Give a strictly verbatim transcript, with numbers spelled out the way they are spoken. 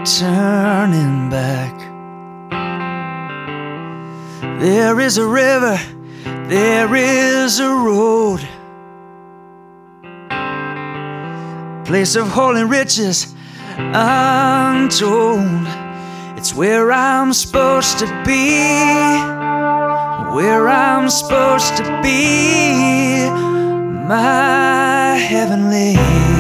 turning back. There is a river, there is a road, place of holy riches untold. It's where I'm supposed to be, where I'm supposed to be, my heavenly